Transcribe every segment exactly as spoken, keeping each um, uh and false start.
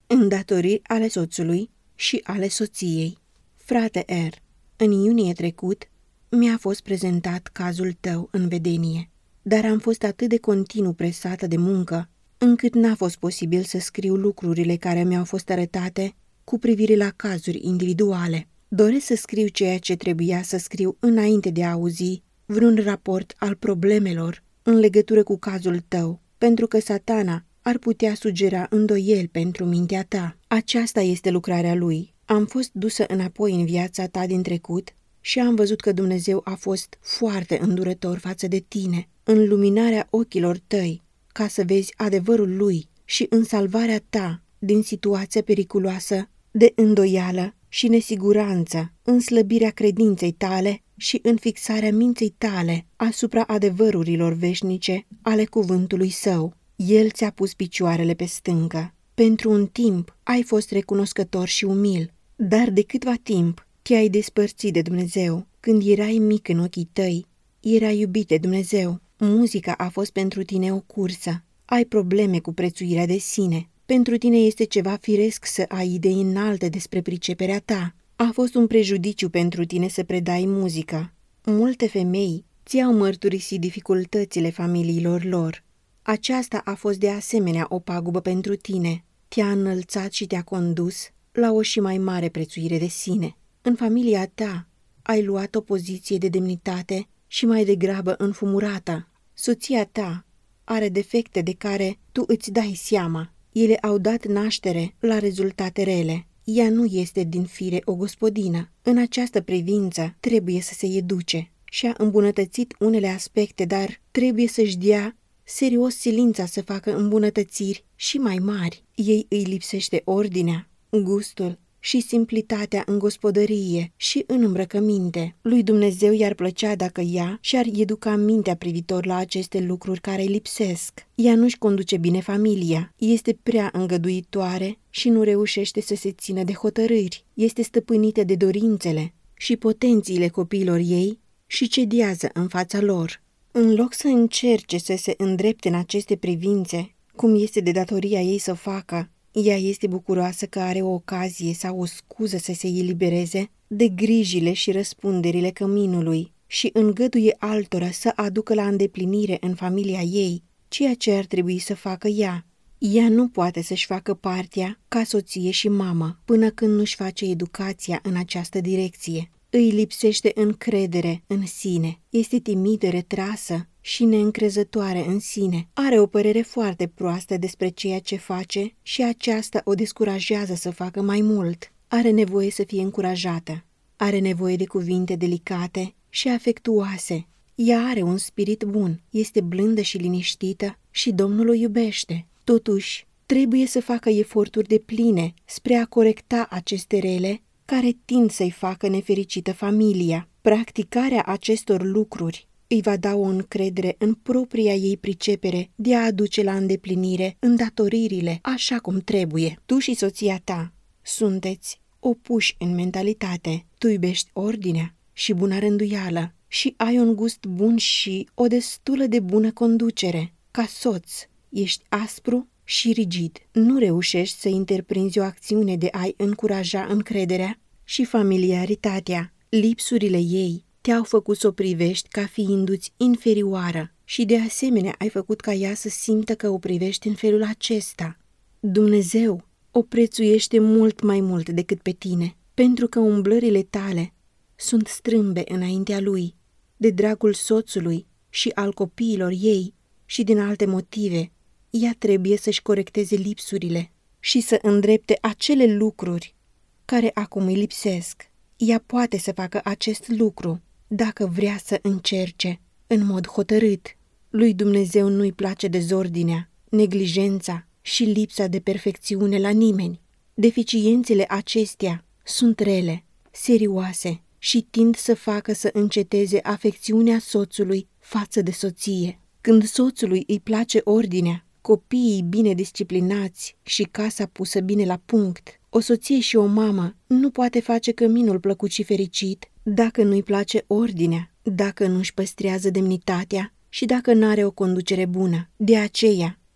Îndatoriri ale soțului și ale soției. Frate R, în iunie trecut mi-a fost prezentat cazul tău în vedenie, dar am fost atât de continuu presată de muncă, încât n-a fost posibil să scriu lucrurile care mi-au fost arătate cu privire la cazuri individuale. Doresc să scriu ceea ce trebuia să scriu înainte de a auzi vreun raport al problemelor în legătură cu cazul tău, pentru că Satana ar putea sugera îndoieli pentru mintea ta. Aceasta este lucrarea lui. Am fost dusă înapoi în viața ta din trecut și am văzut că Dumnezeu a fost foarte îndurător față de tine, în luminarea ochilor tăi, ca să vezi adevărul lui și în salvarea ta din situația periculoasă de îndoială și nesiguranță, în slăbirea credinței tale și în fixarea minții tale asupra adevărurilor veșnice ale cuvântului său. El ți-a pus picioarele pe stâncă. Pentru un timp ai fost recunoscător și umil, dar de câtva timp te-ai despărțit de Dumnezeu. Când erai mic în ochii tăi, erai iubit de Dumnezeu. Muzica a fost pentru tine o cursă. Ai probleme cu prețuirea de sine. Pentru tine este ceva firesc să ai idei înalte despre priceperea ta. A fost un prejudiciu pentru tine să predai muzica. Multe femei ți-au mărturisit dificultățile familiilor lor. Aceasta a fost de asemenea o pagubă pentru tine. Te-a înălțat și te-a condus la o și mai mare prețuire de sine. În familia ta ai luat o poziție de demnitate și mai degrabă înfumurată. Soția ta are defecte de care tu îți dai seama. Ele au dat naștere la rezultate rele. Ea nu este din fire o gospodină. În această privință trebuie să se educe. Și-a îmbunătățit unele aspecte, dar trebuie să-și dea serios silința să facă îmbunătățiri și mai mari. Ei îi lipsește ordinea, gustul și simplitatea în gospodărie și în îmbrăcăminte. Lui Dumnezeu i-ar plăcea dacă ea și-ar educa mintea privitor la aceste lucruri care îi lipsesc. Ea nu-și conduce bine familia, este prea îngăduitoare și nu reușește să se țină de hotărâri. Este stăpânită de dorințele și potențiile copiilor ei și cediază în fața lor. În loc să încerce să se îndrepte în aceste privințe, cum este de datoria ei să facă, ea este bucuroasă că are o ocazie sau o scuză să se elibereze de grijile și răspunderile căminului și îngăduie altora să aducă la îndeplinire în familia ei ceea ce ar trebui să facă ea. Ea nu poate să-și facă partea ca soție și mamă până când nu-și face educația în această direcție. Îi lipsește încredere în sine, este timidă, retrasă și neîncrezătoare în sine. Are o părere foarte proastă despre ceea ce face și aceasta o descurajează să facă mai mult. Are nevoie să fie încurajată. Are nevoie de cuvinte delicate și afectuoase. Ea are un spirit bun, este blândă și liniștită și Domnul o iubește. Totuși, trebuie să facă eforturi depline spre a corecta aceste rele care tind să-i facă nefericită familia. Practicarea acestor lucruri îi va da o încredere în propria ei pricepere de a aduce la îndeplinire îndatoririle așa cum trebuie. Tu și soția ta sunteți opuși în mentalitate. Tu iubești ordinea și buna rânduială și ai un gust bun și o destulă de bună conducere. Ca soț, ești aspru și rigid. Nu reușești să interprinzi o acțiune de a-i încuraja încrederea și familiaritatea. Lipsurile ei te-au făcut să o privești ca fiindu-ți inferioară și de asemenea ai făcut ca ea să simtă că o privești în felul acesta. Dumnezeu o prețuiește mult mai mult decât pe tine, pentru că umblările tale sunt strâmbe înaintea lui, de dragul soțului și al copiilor ei și din alte motive. Ea trebuie să-și corecteze lipsurile și să îndrepte acele lucruri care acum îi lipsesc. Ea poate să facă acest lucru dacă vrea să încerce în mod hotărât. Lui Dumnezeu nu-i place dezordinea, neglijența și lipsa de perfecțiune la nimeni. Deficiențele acestea sunt rele, serioase și tind să facă să înceteze afecțiunea soțului față de soție. Când soțului îi place ordinea, copiii bine disciplinați și casa pusă bine la punct, o soție și o mamă nu poate face căminul plăcut și fericit dacă nu-i place ordinea, dacă nu-și păstrează demnitatea și dacă n-are o conducere bună. De aceea,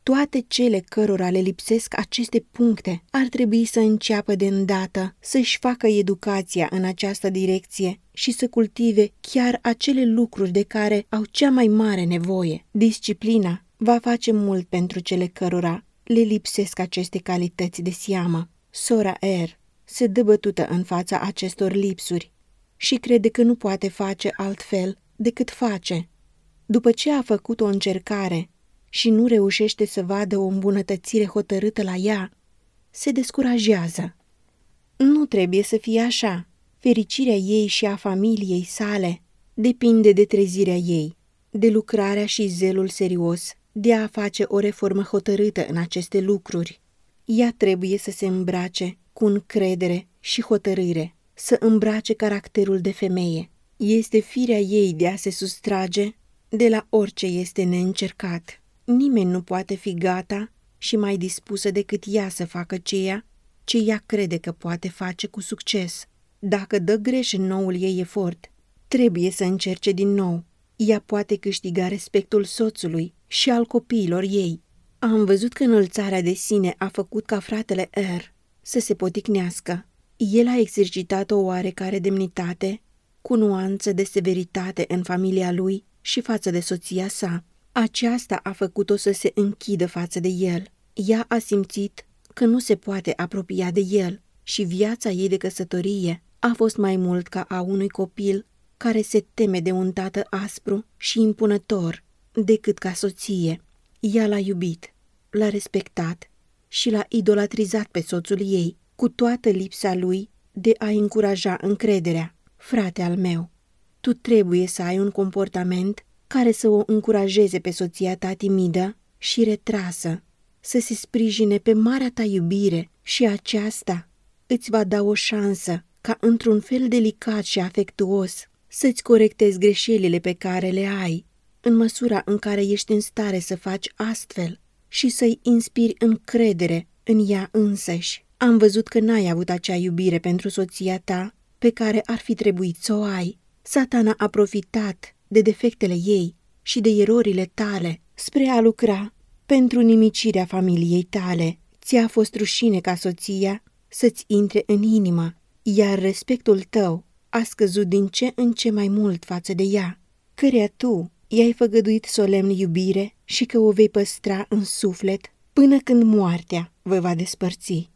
Toate cele cărora le lipsesc aceste puncte ar trebui să înceapă de îndată să-și facă educația în această direcție și să cultive chiar acele lucruri de care au cea mai mare nevoie. Disciplina va face mult pentru cele cărora le lipsesc aceste calități de seamă. Sora R se dă bătută în fața acestor lipsuri și crede că nu poate face altfel decât face. După ce a făcut o încercare și nu reușește să vadă o îmbunătățire hotărâtă la ea, se descurajează. Nu trebuie să fie așa. Fericirea ei și a familiei sale depinde de trezirea ei, de lucrarea și zelul serios de a face o reformă hotărâtă în aceste lucruri. Ea trebuie să se îmbrace cu încredere și hotărâre, să îmbrace caracterul de femeie. Este firea ei de a se sustrage de la orice este neîncercat. Nimeni nu poate fi gata și mai dispusă decât ea să facă ceea ce ea crede că poate face cu succes. Dacă dă greș în noul ei efort, trebuie să încerce din nou. Ea poate câștiga respectul soțului și al copiilor ei. Am văzut că înălțarea de sine a făcut ca fratele R să se poticnească. El a exercitat o oarecare demnitate, cu nuanță de severitate în familia lui și față de soția sa. Aceasta a făcut-o să se închidă față de el. Ea a simțit că nu se poate apropia de el și viața ei de căsătorie a fost mai mult ca a unui copil care se teme de un tată aspru și impunător decât ca soție. Ea l-a iubit, l-a respectat și l-a idolatrizat pe soțul ei, cu toată lipsa lui de a încuraja încrederea. Frate al meu, tu trebuie să ai un comportament care să o încurajeze pe soția ta timidă și retrasă, să se sprijine pe marea ta iubire și aceasta îți va da o șansă ca într-un fel delicat și afectuos să-ți corectezi greșelile pe care le ai, în măsura în care ești în stare să faci astfel și să-i inspiri încredere în ea însăși. Am văzut că n-ai avut acea iubire pentru soția ta pe care ar fi trebuit să o ai. Satana a profitat de defectele ei și de erorile tale spre a lucra pentru nimicirea familiei tale. Ți-a fost rușine ca soția să-ți intre în inimă, iar respectul tău a scăzut din ce în ce mai mult față de ea, căreia tu i-ai făgăduit solemn iubire și că o vei păstra în suflet până când moartea vă va despărți.